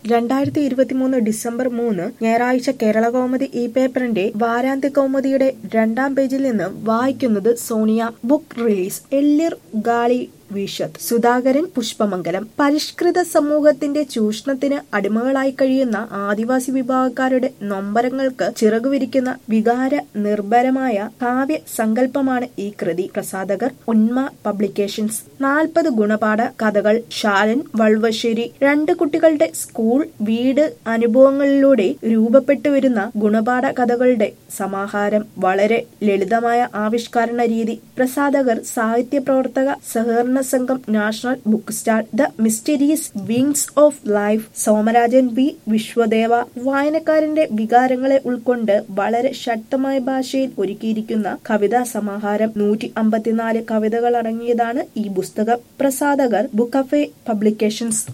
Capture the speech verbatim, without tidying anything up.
രണ്ടായിരത്തി ഇരുപത്തിമൂന്ന് ഡിസംബർ മൂന്ന് ഞായറാഴ്ച കേരളകൗമുദി ഈ പേപ്പറിന്റെ വാരാന്ത്യ കൗമുദിയുടെ രണ്ടാം പേജിൽ നിന്ന് വായിക്കുന്നത് സോണിയ. ബുക്ക് റിലീസ് എല്ലിർ ഗാളി വീഷത്ത് സുധാകരൻ പുഷ്പമംഗലം. പരിഷ്കൃത സമൂഹത്തിന്റെ ചൂഷണത്തിന് അടിമകളായി കഴിയുന്ന ആദിവാസി വിഭാഗക്കാരുടെ നൊമ്പരങ്ങൾക്ക് ചിറകുവിരിക്കുന്ന വികാര നിർഭരമായ കാവ്യ സങ്കല്പമാണ് ഈ കൃതി. പ്രസാധകർ ഉന്മ പബ്ലിക്കേഷൻസ്. നാൽപ്പത് ഗുണപാഠ കഥകൾ. ശാലൻ വൾവശ്ശേരി. രണ്ട് കുട്ടികളുടെ സ്കൂൾ വീട് അനുഭവങ്ങളിലൂടെ രൂപപ്പെട്ടുവരുന്ന ഗുണപാഠ കഥകളുടെ സമാഹാരം. വളരെ ലളിതമായ ആവിഷ്കരണ രീതി. പ്രസാധകർ സാഹിത്യ പ്രവർത്തക സഹകരണ സംഘം, national book stall. The mysterious wings of life. Somarajan V Vishwadeva. വായനക്കാരന്റെ വികാരങ്ങളെ ഉൾക്കൊണ്ട് വളരെ ശക്തമായ ഭാഷയിൽ ഒരുക്കിയിരിക്കുന്ന കവിതാ സമാഹാരം. നൂറ്റി അമ്പത്തിനാല് കവിതകൾ അടങ്ങിയതാണ് ഈ പുസ്തകം. പ്രസാധകർ ബുക്കഫെ പബ്ലിക്കേഷൻസ്.